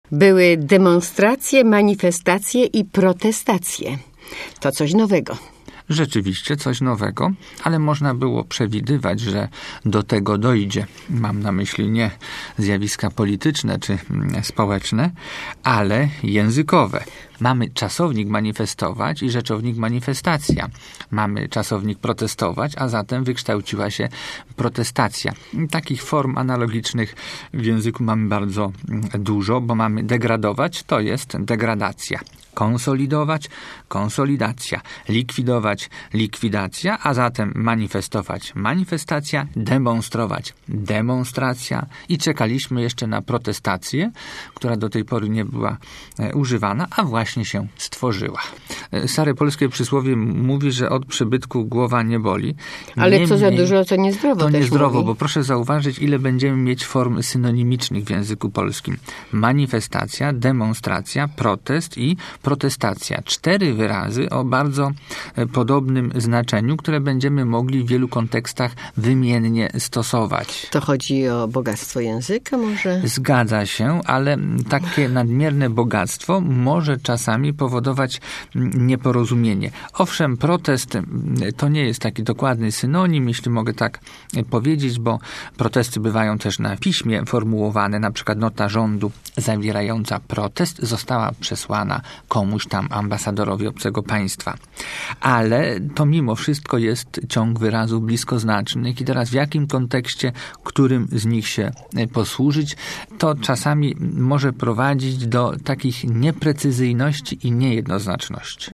Były demonstracje, manifestacje i protestacje. To coś nowego. Rzeczywiście coś nowego, ale można było przewidywać, że do tego dojdzie. Mam na myśli nie zjawiska polityczne czy społeczne, ale językowe. Mamy czasownik manifestować i rzeczownik manifestacja. Mamy czasownik protestować, a zatem wykształciła się protestacja. Takich form analogicznych w języku mamy bardzo dużo, bo mamy degradować, to jest degradacja. Konsolidować, konsolidacja. Likwidować, likwidacja, a zatem manifestować, manifestacja. Demonstrować, demonstracja. I czekaliśmy jeszcze na protestację, która do tej pory nie była używana, a właśnie się stworzyła. Stare polskie przysłowie mówi, że od przybytku głowa nie boli. Ale co za dużo, to niezdrowo. To niezdrowo, mówi. bo proszę zauważyć, ile będziemy mieć form synonimicznych w języku polskim. Manifestacja, demonstracja, protest i protestacja. 4 wyrazy o bardzo podobnym znaczeniu, które będziemy mogli w wielu kontekstach wymiennie stosować. To chodzi o bogactwo języka może? Zgadza się, ale takie nadmierne bogactwo może czasami powodować nieporozumienie. Owszem, protest to nie jest taki dokładny synonim, jeśli mogę tak powiedzieć, bo protesty bywają też na piśmie formułowane, na przykład nota rządu zawierająca protest została przesłana komuś tam ambasadorowi obcego państwa. Ale to mimo wszystko jest ciąg wyrazów bliskoznacznych i teraz w jakim kontekście, którym z nich się posłużyć, to czasami może prowadzić do takich nieprecyzyjności i niejednoznaczności.